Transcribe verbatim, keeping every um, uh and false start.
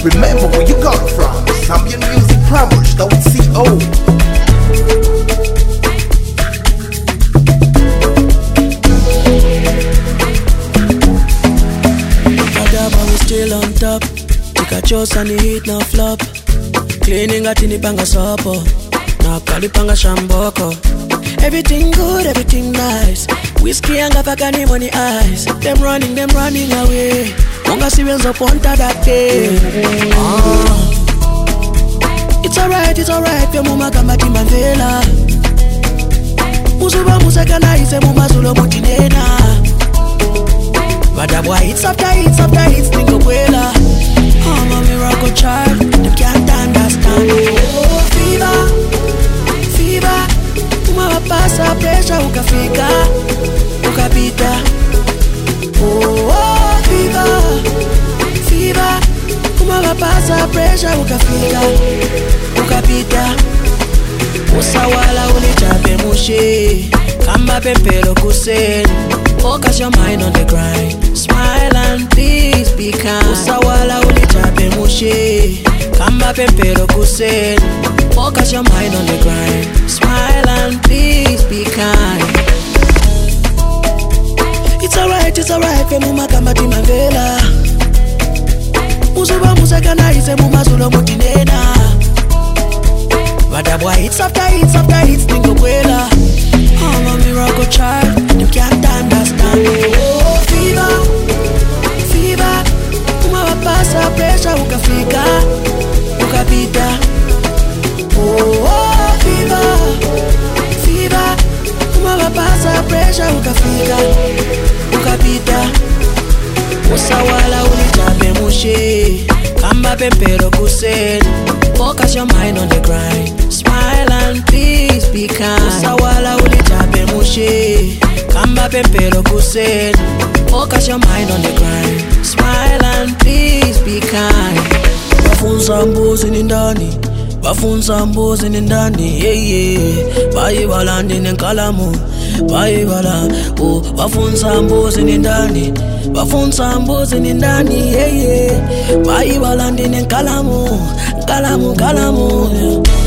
remember where you got from. Zambian music powers, that would C O. Still on top, chika chose and the heat no flop. Cleaning at in the panga sopo, now kalipanga shamboko. Everything good, everything nice. Whiskey and gafagani money eyes. Them running, them running away. Monga siwens up on that day. Ah. It's alright, it's alright. Your mama kamati mandela. Musuba musakana ise muma zulo mutinena. But that boy hits after hits after hits, think of Wella. I'm a miracle child, they can't understand. Oh, fever, fever. Uma passa pressure, ukafika, ukapita. Oh, oh, fever, fever. Uma passa pressure, ukafika, ukapita. Usawala ulichape mushe, kamba pempero kuseni. Focus your mind on the grind. Smile and please be kind. Usawala ulichape mushe, kamba pempero kuseni. Focus your mind on the grind. Smile and please be kind. It's alright, it's alright. Fe muma kamba timavela. Musuba musakana ise muma zulo mutinena. But that boy hits after hits after hits, think of Wella. I'm a miracle child, you can't understand. Oh, fever, fever. Uma passa pressure, ukafika, ukapita. Oh, oh, fever, fever. Uma passa pressure, ukafika, ukapita. Usawala ulichape mushe, kamba pempero kuseni. Focus your mind on the grind. Smile and please be kind. Usawala ulichape mushe, kamba pempero kuseni. Focus your mind on the grind. Smile and please be kind. Bafunza mbuzi ni ndani, bafunza mbuzi ni ndani, yeah yeah. Bayibala ndine nkalamu, bayibala. Oh, bafunza mbuzi ni ndani, bafunza mbuzi ni ndani, yeah yeah. Bayibala ndine nkalamu, nkalamu, nkalamu, yeah.